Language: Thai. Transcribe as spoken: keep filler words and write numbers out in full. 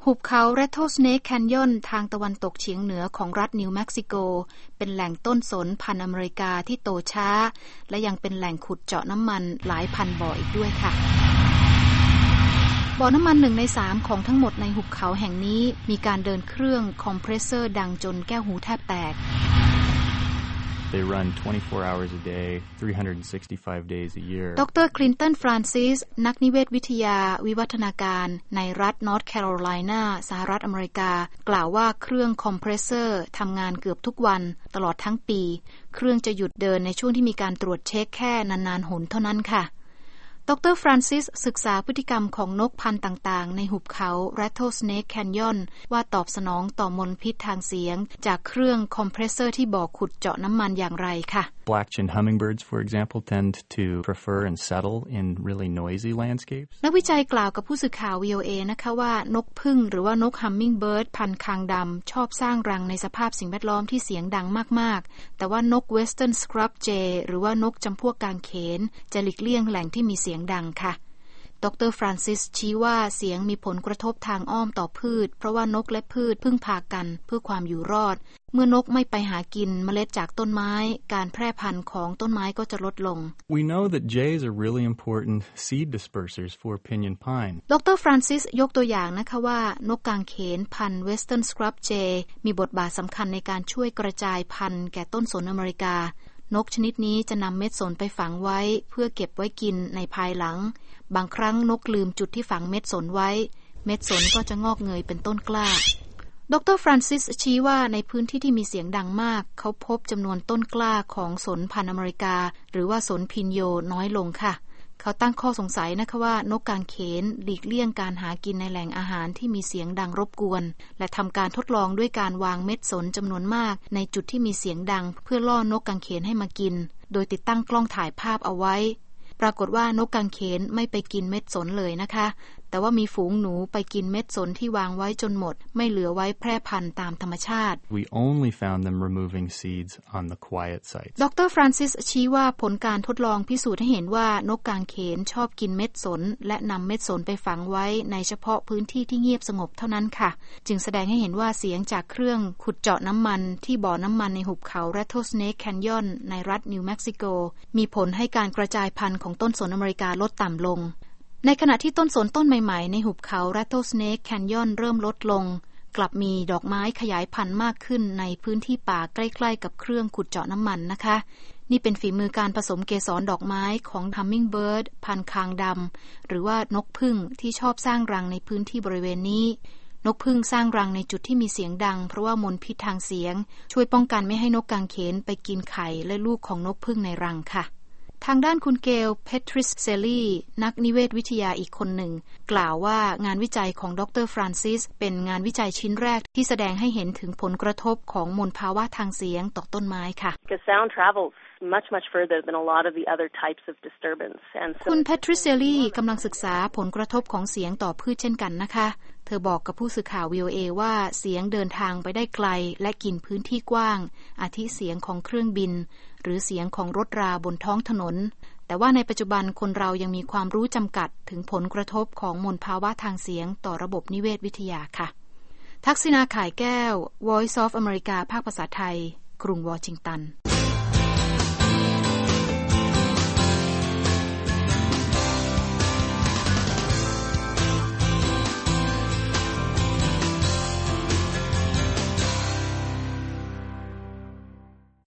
หุบเขา Rattlesnake Canyon ทางตะวันตกเฉียงเหนือของรัฐนิวเม็กซิโกเป็นแหล่งต้นสนพันธุ์อเมริกาที่โตช้าและยังเป็นแหล่งขุดเจาะน้ำมันหลายพันบ่ออีกด้วยค่ะบ่อน้ำมันหนึ่งในสามของทั้งหมดในหุบเขาแห่งนี้มีการเดินเครื่องคอมเพรสเซอร์ดังจนแก้วหูแทบแตก They run twenty-four hours a day, three hundred sixty-five days a year. ดร. Clinton Francis นักนิเวศวิทยาวิวัฒนาการในรัฐ North Carolina สหรัฐอเมริกากล่าวว่าเครื่องคอมเพรสเซอร์ทำงานเกือบทุกวันตลอดทั้งปีเครื่องจะหยุดเดินในช่วงที่มีการตรวจเช็คแค่นานๆหนเท่านั้นค่ะดร. Francis ศึกษาพฤติกรรมของนกพันธุ์ต่างๆในหุบเขา Rattlesnake Canyon ว่าตอบสนองต่อมลพิษทางเสียงจากเครื่องคอมเพรสเซอร์ที่บ่อขุดเจาะน้ำมันอย่างไรค่ะ Black-chinned hummingbirds, for example, tend to prefer and settle in really noisy landscapes. นักวิจัยกล่าวกับผู้สื่อข่าว วี โอ เอ นะคะว่านกผึ้งหรือว่านก hummingbird พันธุ์คางดำชอบสร้างรังในสภาพสิ่งแวดล้อมที่เสียงดังมากๆแต่ว่านก Western Scrub Jay หรือว่านกจำพวกกางเขนจะหลีกเลี่ยงแหล่งที่มีเสียงดังค่ะดร. ฟรานซิสชี้ว่าเสียงมีผลกระทบทางอ้อมต่อพืชเพราะว่านกและพืชพึ่งพากันเพื่อความอยู่รอดเมื่อนกไม่ไปหากินเมล็ดจากต้นไม้การแพร่พันธุ์ของต้นไม้ก็จะลดลง We know that jays are really important seed dispersers for pinyon pine. ดร. ฟรานซิสยกตัวอย่างนะคะว่านกกางเขนพันธุ์ Western Scrub Jay มีบทบาทสำคัญในการช่วยกระจายพันธุ์แก่ต้นสนอเมริกานกชนิดนี้จะนำเม็ดสนไปฝังไว้เพื่อเก็บไว้กินในภายหลังบางครั้งนกลืมจุดที่ฝังเม็ดสนไว้เม็ดสนก็จะงอกเงยเป็นต้นกล้าดร. ฟรานซิสชี้ว่าในพื้นที่ที่มีเสียงดังมากเขาพบจำนวนต้นกล้าของสนพันธุ์อเมริกาหรือว่าสนพินโยน้อยลงค่ะเขาตั้งข้อสงสัยนะคะว่านกกางเขนหลีกเลี่ยงการหากินในแหล่งอาหารที่มีเสียงดังรบกวนและทำการทดลองด้วยการวางเม็ดสนจำนวนมากในจุดที่มีเสียงดังเพื่อล่อนกกางเขนให้มากินโดยติดตั้งกล้องถ่ายภาพเอาไว้ปรากฏว่านกกางเขนไม่ไปกินเม็ดสนเลยนะคะแต่ว่ามีฝูงหนูไปกินเม็ดสนที่วางไว้จนหมดไม่เหลือไว้แพร่พันธุ์ตามธรรมชาติ We only found them removing seeds on the quiet sites. ดร. ฟรานซิสชี้ว่าผลการทดลองพิสูจน์ให้เห็นว่านกกางเขนชอบกินเม็ดสนและนำเม็ดสนไปฝังไว้ในเฉพาะพื้นที่ที่เงียบสงบเท่านั้นค่ะจึงแสดงให้เห็นว่าเสียงจากเครื่องขุดเจาะน้ำมันที่บ่อน้ำมันในหุบเขา Rattlesnake Canyon ในรัฐนิวเม็กซิโกมีผลให้การกระจายพันธุ์ของต้นสนอเมริกาลดต่ำลงในขณะที่ต้นสนต้นใหม่ๆในหุบเขา Rattlesnake Canyon เริ่มลดลงกลับมีดอกไม้ขยายพันธุ์มากขึ้นในพื้นที่ป่าใกล้ๆกับเครื่องขุดเจาะน้ำมันนะคะนี่เป็นฝีมือการผสมเกสรดอกไม้ของ Hummingbird พันธุ์คางดำหรือว่านกผึ้งที่ชอบสร้างรังในพื้นที่บริเวณนี้นกผึ้งสร้างรังในจุดที่มีเสียงดังเพราะว่ามลพิษทางเสียงช่วยป้องกันไม่ให้นกกางเขนไปกินไข่และลูกของนกผึ้งในรังค่ะทางด้านคุณเกล เพทริสเซลีนักนิเวศวิทยาอีกคนหนึ่งกล่าวว่างานวิจัยของดร. ฟรานซิสเป็นงานวิจัยชิ้นแรกที่แสดงให้เห็นถึงผลกระทบของมลภาวะทางเสียงต่อต้นไม้ค่ะ Sound travels much much further than a lot of the other types of disturbance and so คุณเพทริสเซลีกำลังศึกษาผลกระทบของเสียงต่อพืชเช่นกันนะคะเธอบอกกับผู้สื่อข่าว วี โอ เอ ว่าเสียงเดินทางไปได้ไกลและกินพื้นที่กว้างอาทิเสียงของเครื่องบินหรือเสียงของรถราบนท้องถนนแต่ว่าในปัจจุบันคนเรายังมีความรู้จำกัดถึงผลกระทบของมลภาวะทางเสียงต่อระบบนิเวศวิทยาค่ะทักษิณา ข่ายแก้ว Voice of America ภาคภาษาไทยกรุงวอชิงตัน